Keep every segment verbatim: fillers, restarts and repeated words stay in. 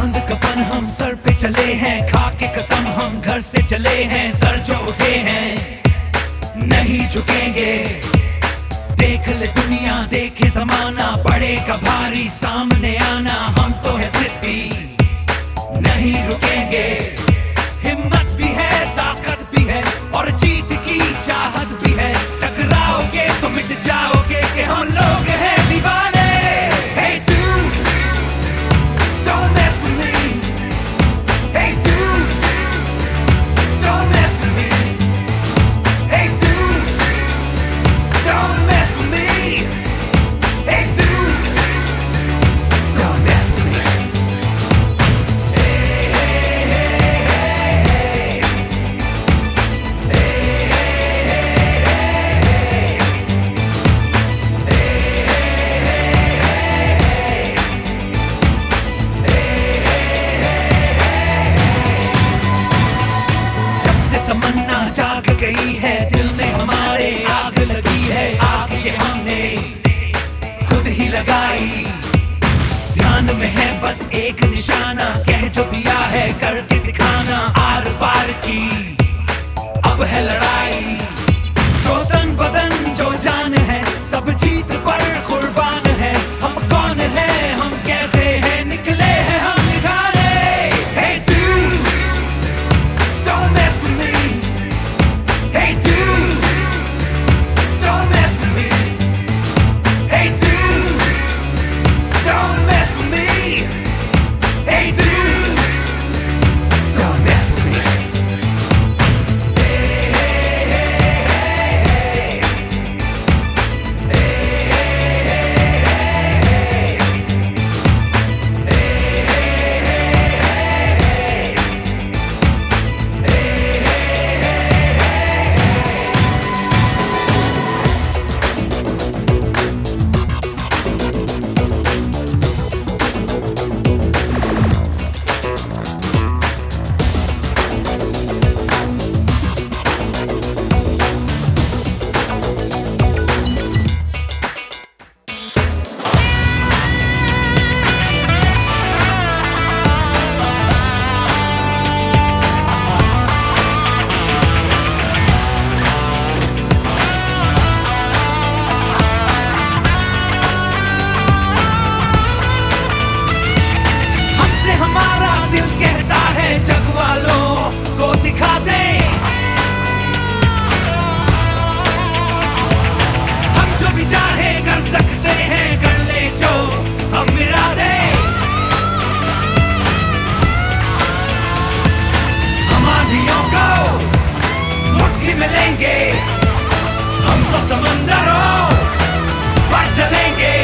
बांध कफन हम सर पे चले हैं, खा के कसम हम घर से चले हैं। सर जो उठे हैं नहीं झुकेंगे, देख ले दुनिया देखे जमाना, पड़ेगा भारी सामने आना। हम तो है सिद्धि नहीं रुकेंगे, हिम्मत भी है ताकत भी है और जीत की चाहत भी है। टकराओगे तो मिट जाओगे कि हम लोग हैं दीवाने। Hey dude, don't mess with me. Hey dude, don't mess with me. Hey dude, don't mess with me. Hey dude, don't mess with me. Hey, hey, hey, hey, hey, जब से तमन्ना जाग गई है दिल में हमारे, आग लगी है आग ये हमने खुद ही लगाई। ध्यान में है बस एक निशाना, कह जो दिया है करके दिखाना। आर पार की अब है लड़ाई, जो तन बदन जो जान है सब जीत पर कुर्बान है। हम कौन है हम कैसे हैं निकले हैं हम निखारे। Hey dude, don't mess with me. Hey dude, don't mess with me. Hey dude, don't mess with me. Hey dude, don't mess with me. Hey, hey, hey, hey, hey. हमसे हमारा दिल कहता है जग वालों को दिखा दे, हम जो भी चाहे कर सकते हैं, कर ले जो हम मिला दे। हम आंधियों को मुट्ठी में लेंगे, हम तो समंदरों पर चलेंगे,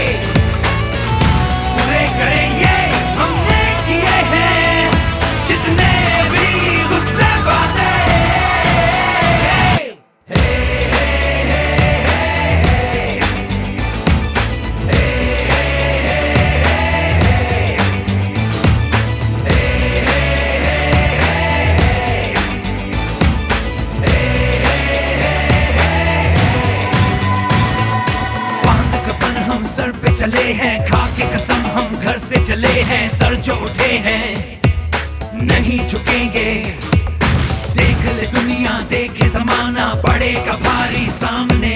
पूरे करेंगे हमने किए हैं जितने भी खुद से बातें। Hey, hey, hey, hey, hey, बांध कफन हम सर पे चले हैं, खा के कसम हम घर से चले हैं। सर जो उठे हैं नहीं झुकेंगे, देख ले दुनिया देखे जमाना, पड़ेगा भारी सामने